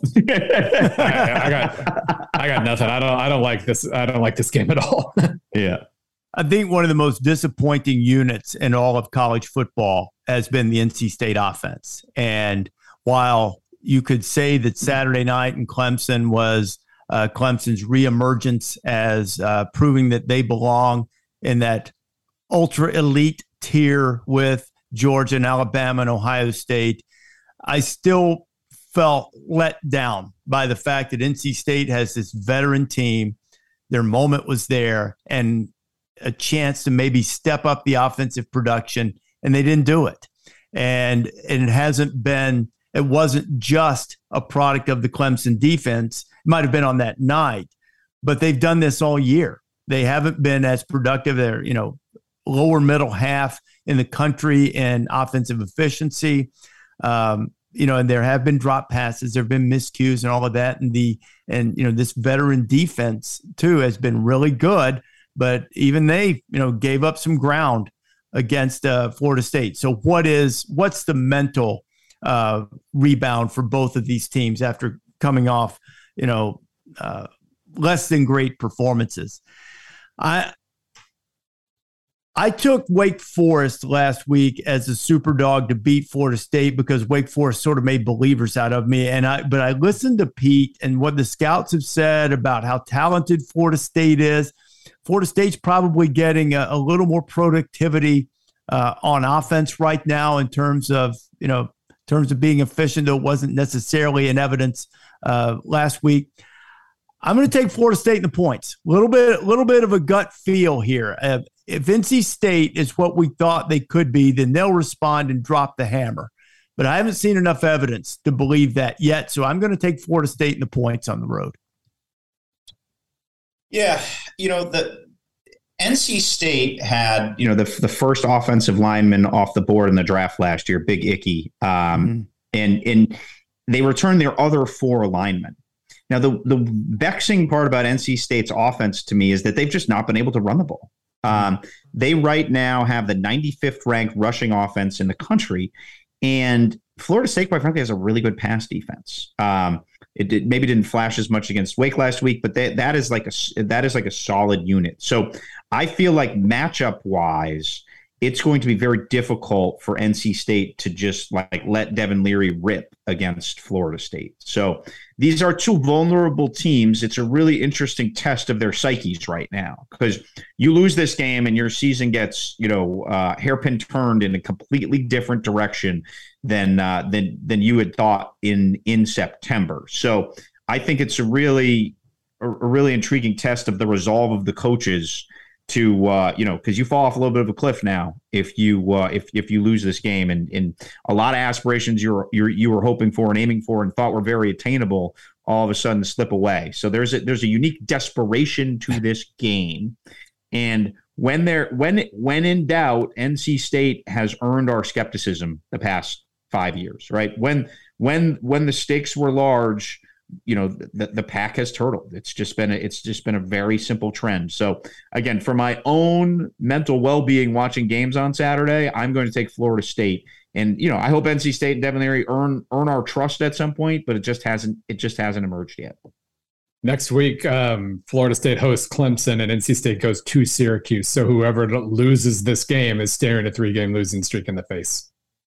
I, I got, I got nothing. I don't, I don't like this. I don't like this game at all. Yeah. I think one of the most disappointing units in all of college football has been the N C State offense. And while you could say that Saturday night in Clemson was uh, Clemson's reemergence as uh, proving that they belong in that ultra elite tier with Georgia and Alabama and Ohio State, I still felt let down by the fact that N C State has this veteran team. Their moment was there and a chance to maybe step up the offensive production, and they didn't do it. And, and it hasn't been, it wasn't just a product of the Clemson defense. It might have been on that night, but they've done this all year. They haven't been as productive. They're, you know, lower middle half in the country in offensive efficiency. Um, you know, and there have been drop passes, there have been miscues and all of that. And the, and, you know, this veteran defense too has been really good, but even they, you know, gave up some ground against uh, Florida State. So what is, what's the mental uh, rebound for both of these teams after coming off, you know, uh, less than great performances? I I took Wake Forest last week as a super dog to beat Florida State because Wake Forest sort of made believers out of me. And I, but I listened to Pete and what the scouts have said about how talented Florida State is. Florida State's probably getting a, a little more productivity uh, on offense right now in terms of, you know, in terms of being efficient, though it wasn't necessarily in evidence uh, last week. I'm going to take Florida State in the points. A little bit, a little bit of a gut feel here. Uh, if N C State is what we thought they could be, then they'll respond and drop the hammer. But I haven't seen enough evidence to believe that yet. So I'm going to take Florida State in the points on the road. Yeah, you know, the N C State had, you know, the the first offensive lineman off the board in the draft last year, Big Icky, um, mm-hmm. and and they returned their other four linemen. Now, the the vexing part about N C State's offense to me is that they've just not been able to run the ball. Um, they right now have the ninety-fifth ranked rushing offense in the country, and Florida State, quite frankly, has a really good pass defense. Um, it did, maybe didn't flash as much against Wake last week, but they, that is like a that is like a solid unit. So I feel like matchup wise, it's going to be very difficult for N C State to just like let Devin Leary rip against Florida State. So these are two vulnerable teams. It's a really interesting test of their psyches right now, because you lose this game and your season gets, you know, uh, hairpin turned in a completely different direction than uh, than than you had thought in in September. So I think it's a really a, a really intriguing test of the resolve of the coaches to, uh, you know, because you fall off a little bit of a cliff now if you uh, if if you lose this game, and, and a lot of aspirations you're, you're you were hoping for and aiming for and thought were very attainable all of a sudden slip away. So there's a there's a unique desperation to this game, and when there when when in doubt, N C State has earned our skepticism the past five years, right? When when when the stakes were large, you know, the, the pack has turtled. It's just been a, it's just been a very simple trend. So again, for my own mental well-being watching games on Saturday, I'm going to take Florida State. And, you know, I hope N C State and Devin Leary earn earn our trust at some point, but it just hasn't it just hasn't emerged yet. Next week, um, Florida State hosts Clemson and N C State goes to Syracuse. So whoever loses this game is staring a three-game losing streak in the face.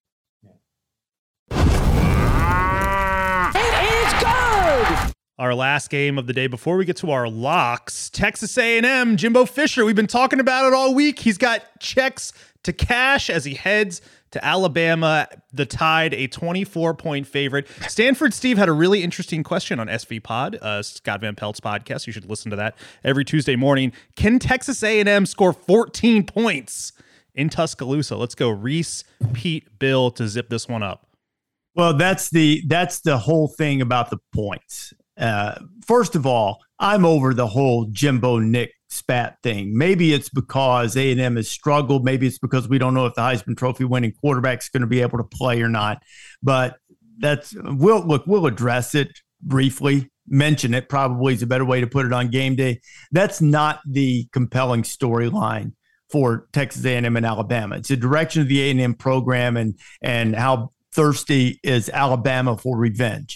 Our last game of the day before we get to our locks, Texas A and M, Jimbo Fisher. We've been talking about it all week. He's got checks to cash as he heads to Alabama. The Tide, a twenty-four point favorite. Stanford Steve had a really interesting question on S V Pod, uh, Scott Van Pelt's podcast. You should listen to that every Tuesday morning. Can Texas A and M score fourteen points in Tuscaloosa? Let's go Reese, Pete, Bill to zip this one up. Well, that's the that's the whole thing about the points. Uh, first of all, I'm over the whole Jimbo Nick spat thing. Maybe it's because A and M has struggled. Maybe it's because we don't know if the Heisman Trophy winning quarterback is going to be able to play or not. But that's we'll look. We'll address it briefly. Mention it probably is a better way to put it on game day. That's not the compelling storyline for Texas A and M and Alabama. It's the direction of the A and M program and and how thirsty is Alabama for revenge.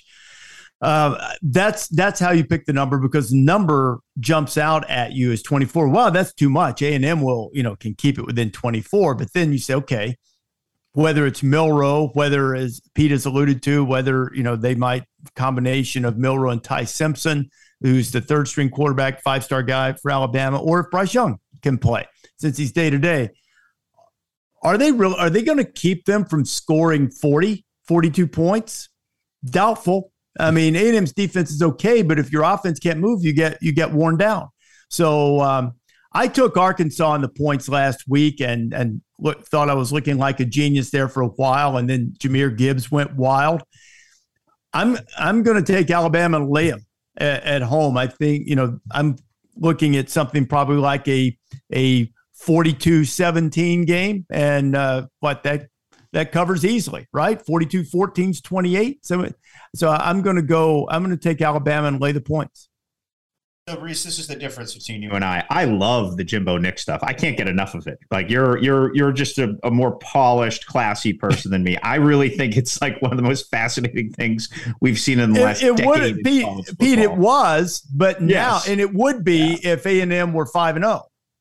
Uh, that's that's how you pick the number, because the number jumps out at you as twenty-four. Wow, that's too much. A and M will, you know, can keep it within twenty-four. But then you say, okay, whether it's Milroe, whether, as Pete has alluded to, whether, you know, they might combination of Milroe and Ty Simpson, who's the third string quarterback, five-star guy for Alabama, or if Bryce Young can play since he's day to day. Are they real? Are they going to keep them from scoring forty, forty-two points? Doubtful. I mean, A and M's defense is okay, but if your offense can't move, you get you get worn down. So um, I took Arkansas in the points last week and and look, thought I was looking like a genius there for a while, and then Jahmyr Gibbs went wild. I'm I'm going to take Alabama and lay them at, at home. I think, you know, I'm looking at something probably like a a forty-two seventeen game, and uh, what that that covers easily, right? forty-two fourteen is twenty-eight. So, so I'm going to go, I'm going to take Alabama and lay the points. So, Reese, this is the difference between you and I. I love the Jimbo Nick stuff. I can't get enough of it. Like you're, you're, you're just a, a more polished, classy person than me. I really think it's like one of the most fascinating things we've seen in the last it, it decade. Would, Pete, Pete, it was, but now, yes. and it would be yeah. if A and M were five and zero.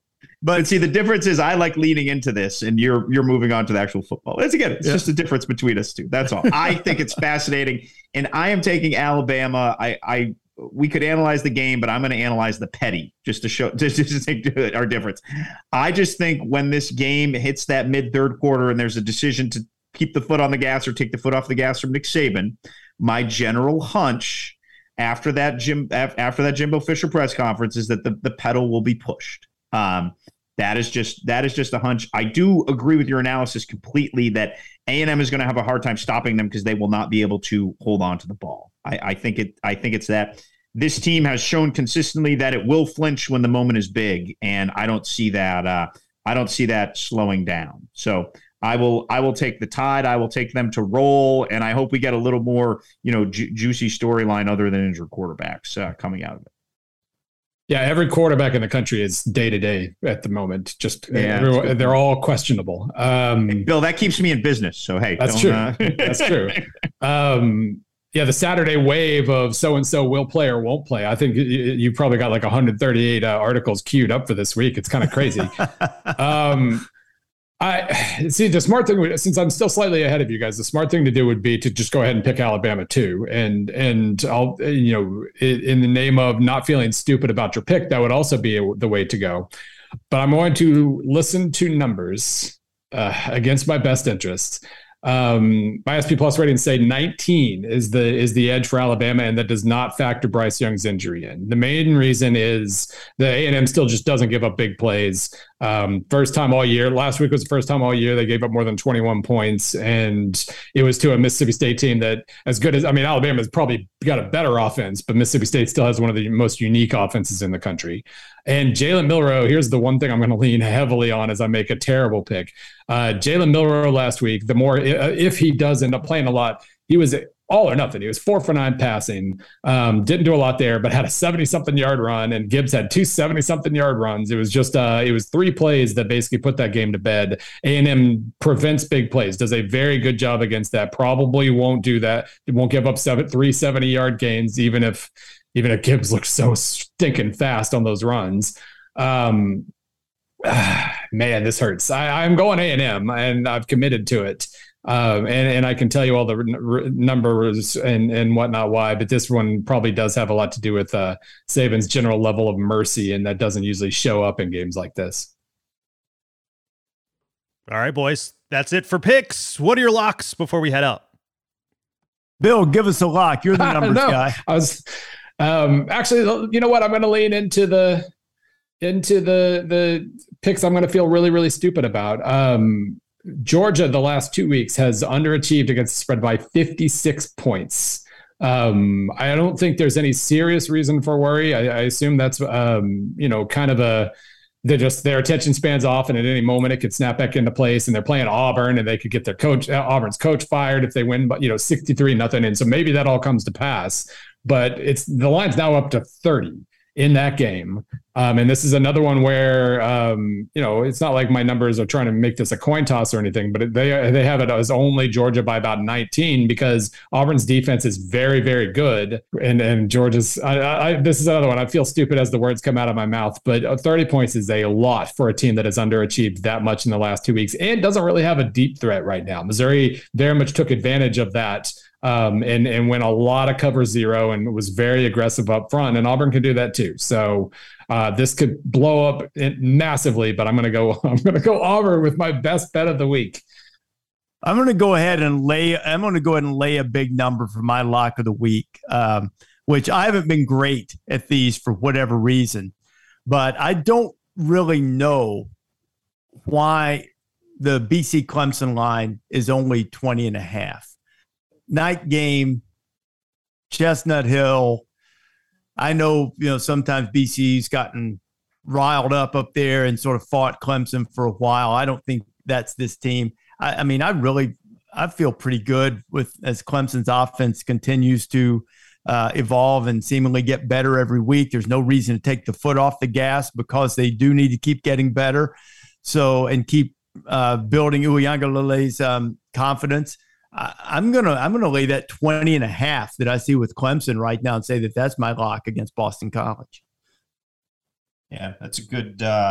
But, but see, the difference is I like leaning into this, and you're you're moving on to the actual football. It's again, it's yeah. just a difference between us two. That's all. I think it's fascinating, and I am taking Alabama. I I we could analyze the game, but I'm going to analyze the petty just to show just, just to think our difference. I just think when this game hits that mid third quarter and there's a decision to keep the foot on the gas or take the foot off the gas from Nick Saban, my general hunch after that Jim after that Jimbo Fisher press conference is that the, the pedal will be pushed. Um, that is just that is just a hunch. I do agree with your analysis completely that A and M is going to have a hard time stopping them because they will not be able to hold on to the ball. I, I think it. I think it's that this team has shown consistently that it will flinch when the moment is big, and I don't see that. Uh, I don't see that slowing down. So I will. I will take the Tide. I will take them to roll, and I hope we get a little more, you know, ju- juicy storyline other than injured quarterbacks uh, coming out of it. Yeah, every quarterback in the country is day to day at the moment. Just yeah, they're all questionable. Um, hey, Bill, that keeps me in business. So hey, that's true. Uh... that's true. Um, yeah, the Saturday wave of so and so will play or won't play. I think you, you probably got like one hundred thirty-eight uh, articles queued up for this week. It's kind of crazy. um, I see the smart thing, since I'm still slightly ahead of you guys, the smart thing to do would be to just go ahead and pick Alabama too. And, and I'll, you know, in the name of not feeling stupid about your pick, that would also be a, the way to go. But I'm going to listen to numbers uh, against my best interests. Um, my S P Plus rating say nineteen is the is the edge for Alabama, and that does not factor Bryce Young's injury in. The main reason is the A and M still just doesn't give up big plays. Um, first time all year. Last week was the first time all year they gave up more than twenty-one points, and it was to a Mississippi State team that, as good as, I mean, Alabama's probably got a better offense, but Mississippi State still has one of the most unique offenses in the country. And Jalen Milroe, here's the one thing I'm going to lean heavily on as I make a terrible pick. Uh, Jalen Milroe last week, the more, if he does end up playing a lot, he was all or nothing. He was four for nine passing, um, didn't do a lot there, but had a seventy-something yard run, and Gibbs had two seventy-something yard runs. It was just, uh, it was three plays that basically put that game to bed. A and M prevents big plays, does a very good job against that. Probably won't do that. It won't give up seven, three seventy-yard gains, even if even if Gibbs looks so stinking fast on those runs. Um, man, this hurts. I, I'm going A and M, and I've committed to it. Um, and, and I can tell you all the r- numbers and, and whatnot why, but this one probably does have a lot to do with uh, Saban's general level of mercy, and that doesn't usually show up in games like this. All right, boys. That's it for picks. What are your locks before we head out? Bill, give us a lock. You're the numbers no, guy. I was um, actually, you know what? I'm going to lean into the into the the picks I'm going to feel really, really stupid about. Um, Georgia, the last two weeks, has underachieved against the spread by fifty-six points. Um, I don't think there's any serious reason for worry. I, I assume that's, um, you know, kind of a, they're just, their attention spans off, and at any moment it could snap back into place, and they're playing Auburn, and they could get their coach, Auburn's coach fired if they win, but you know, sixty-three nothing. And so maybe that all comes to pass, but it's, the line's now up to thirty in that game. Um, and this is another one where, um, you know, it's not like my numbers are trying to make this a coin toss or anything, but they they have it as only Georgia by about nineteen, because Auburn's defense is very, very good. And and Georgia's, I, I, this is another one. I feel stupid as the words come out of my mouth, but thirty points is a lot for a team that has underachieved that much in the last two weeks and doesn't really have a deep threat right now. Missouri very much took advantage of that. Um, and, and went a lot of cover zero and was very aggressive up front, and Auburn can do that too. So uh, this could blow up massively, but I'm going to go, I'm going to go Auburn with my best bet of the week. I'm going to go ahead and lay, I'm going to go ahead and lay a big number for my lock of the week, um, which I haven't been great at these for whatever reason, but I don't really know why the B C Clemson line is only twenty and a half. Night game, Chestnut Hill. I know, you know, sometimes B C's gotten riled up up there and sort of fought Clemson for a while. I don't think that's this team. I, I mean, I really, I feel pretty good with as Clemson's offense continues to uh, evolve and seemingly get better every week. There's no reason to take the foot off the gas because they do need to keep getting better. So, and keep uh, building Uiagalelei's um, confidence. I'm going to I'm going to lay that twenty and a half that I see with Clemson right now and say that that's my lock against Boston College. Yeah, that's a good uh,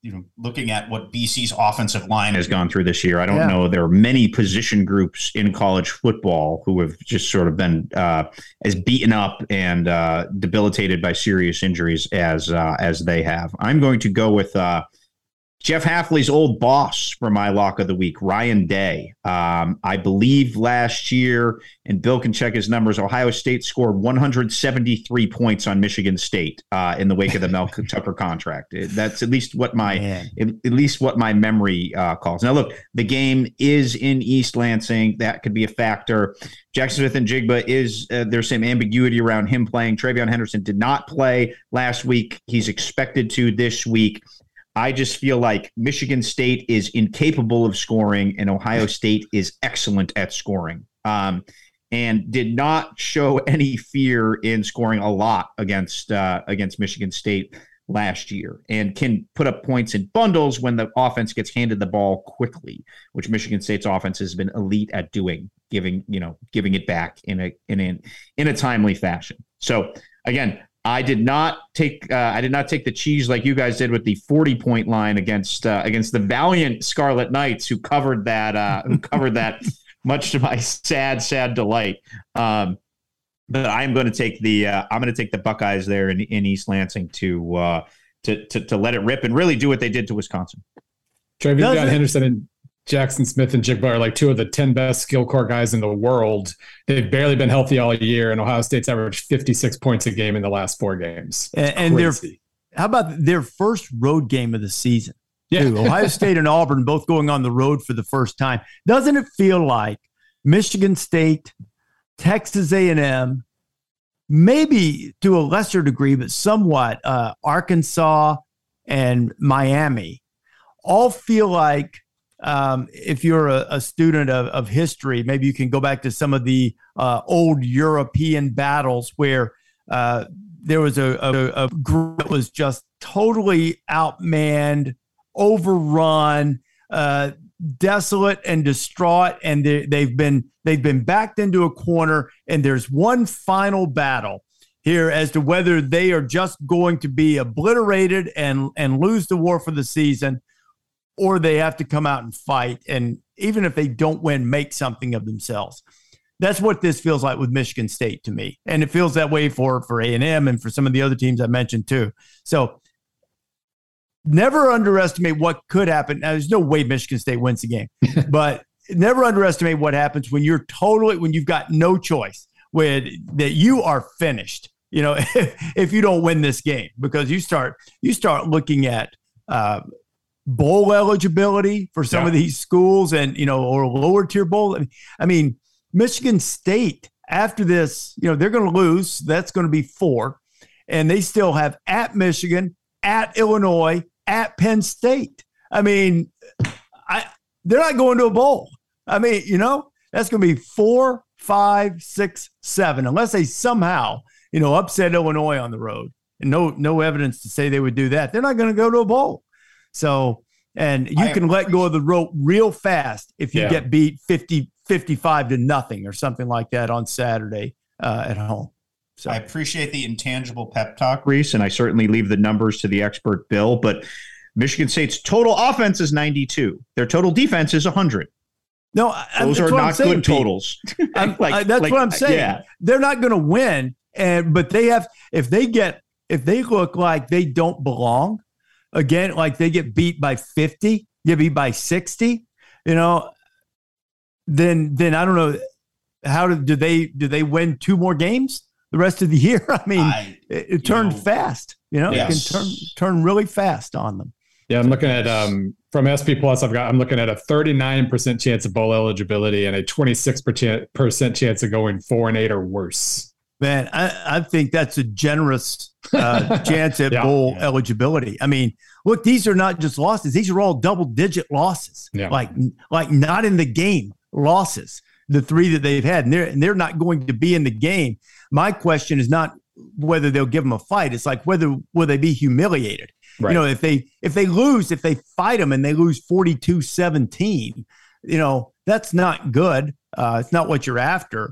you know, looking at what B C's offensive line has gone through this year. I don't Yeah. know. There are many position groups in college football who have just sort of been uh, as beaten up and uh, debilitated by serious injuries as uh, as they have. I'm going to go with uh, Jeff Hafley's old boss for my lock of the week, Ryan Day. Um, I believe last year, and Bill can check his numbers, Ohio State scored one hundred seventy-three points on Michigan State uh, in the wake of the Mel Tucker contract. That's at least what my at, at least what my memory uh, calls. Now, look, the game is in East Lansing. That could be a factor. Jackson Smith and Jigba is uh, there's some ambiguity around him playing. TreVeyon Henderson did not play last week. He's expected to this week. I just feel like Michigan State is incapable of scoring and Ohio State is excellent at scoring, um, and did not show any fear in scoring a lot against uh, against Michigan State last year, and can put up points in bundles when the offense gets handed the ball quickly, which Michigan State's offense has been elite at doing, giving you know giving it back in a in a, in a timely fashion. So again, I did not take uh, I did not take the cheese like you guys did with the forty point line against uh, against the valiant Scarlet Knights, who covered that uh, who covered that much to my sad sad delight. Um, but I'm going to take the uh, I'm going to take the Buckeyes there in, in East Lansing to, uh, to to to let it rip and really do what they did to Wisconsin. TreVeyon Henderson and Jackson Smith and Jigba are like two of the ten best skill core guys in the world. They've barely been healthy all year, and Ohio State's averaged fifty-six points a game in the last four games. And, and their, how about their first road game of the season? Yeah. Too. Ohio State and Auburn both going on the road for the first time. Doesn't it feel like Michigan State, Texas A and M, maybe to a lesser degree, but somewhat, uh, Arkansas and Miami all feel like, Um, if you're a, a student of, of history, maybe you can go back to some of the uh, old European battles where uh, there was a, a, a group that was just totally outmanned, overrun, uh, desolate and distraught, and they, they've been they've been backed into a corner. And there's one final battle here as to whether they are just going to be obliterated and and lose the war for the season, or they have to come out and fight, and even if they don't win, make something of themselves. That's what this feels like with Michigan State to me. And it feels that way for, for A and M and for some of the other teams I mentioned too. So never underestimate what could happen. Now, there's no way Michigan State wins the game, but never underestimate what happens when you're totally, when you've got no choice, when that you are finished, you know, if, if you don't win this game, because you start, you start looking at, uh, bowl eligibility for some yeah. of these schools, and, you know, or lower tier bowl. I mean, Michigan State after this, you know, they're going to lose. That's going to be four. And they still have at Michigan, at Illinois, at Penn State. I mean, I, they're not going to a bowl. I mean, you know, that's going to be four, five, six, seven, unless they somehow, you know, upset Illinois on the road. And no, no evidence to say they would do that. They're not going to go to a bowl. So, and you I can let go of the rope real fast if you yeah. get beat fifty, fifty-five to nothing or something like that on Saturday uh, at home. So I appreciate the intangible pep talk, Reese, and I certainly leave the numbers to the expert Bill, but Michigan State's total offense is ninety-two. Their total defense is one hundred. No, those are not saying, good totals. like, I, that's like, what I'm saying. Yeah. They're not going to win, and but they have if they get if they look like they don't belong. Again, like they get beat by fifty, get beat by sixty, you know, then then I don't know how do, do they do they win two more games the rest of the year? I mean, I, it, it turned know, fast, you know, yes. it can turn turn really fast on them. Yeah, I'm looking at um, from S P Plus. I've got I'm looking at a thirty-nine percent chance of bowl eligibility and a twenty-six percent chance of going four and eight or worse. Man, I, I think that's a generous uh, chance at yeah, bowl yeah. eligibility. I mean, look, these are not just losses; these are all double-digit losses. Yeah. Like, like not in the game losses. The three that they've had, and they're and they're not going to be in the game. My question is not whether they'll give them a fight; it's like whether will they be humiliated. Right. You know, if they if they lose, if they fight them and they lose forty-two seventeen, you know, that's not good. Uh, it's not what you're after.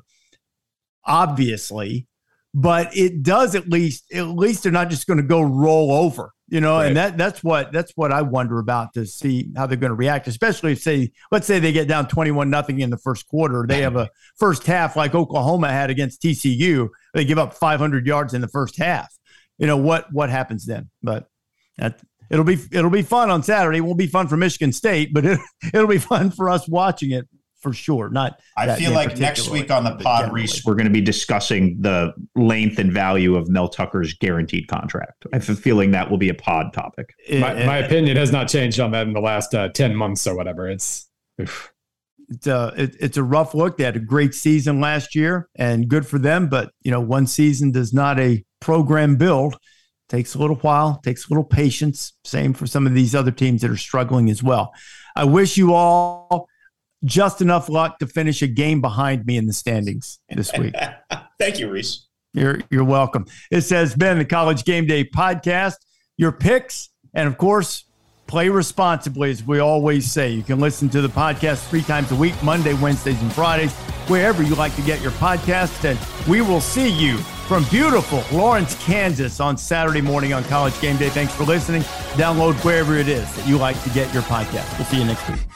Obviously, but it does at least, at least they're not just going to go roll over You know, right. and that that's what that's what I wonder about, to see how they're going to react, especially if, say, let's say they get down twenty-one nothing in the first quarter. They have a first half like Oklahoma had against T C U. They give up five hundred yards in the first half. You know, what what happens then? But that, it'll be it'll be fun on Saturday. It won't be fun for Michigan State, but it, it'll be fun for us watching it. For sure. Not. I feel like next week on the pod, Reese, we're going to be discussing the length and value of Mel Tucker's guaranteed contract. I have a feeling that will be a pod topic. My, my opinion has not changed on that in the last uh, ten months or whatever. It's oof. It's a, it, it's a rough look. They had a great season last year, and good for them. But, you know, one season does not a program build. Takes a little while, takes a little patience. Same for some of these other teams that are struggling as well. I wish you all just enough luck to finish a game behind me in the standings this week. Thank you, Reese. You're you're welcome. This has been the College Game Day podcast. Your picks, and of course, play responsibly, as we always say. You can listen to the podcast three times a week, Monday, Wednesdays, and Fridays, wherever you like to get your podcasts. And we will see you from beautiful Lawrence, Kansas on Saturday morning on College Game Day. Thanks for listening. Download wherever it is that you like to get your podcast. We'll see you next week.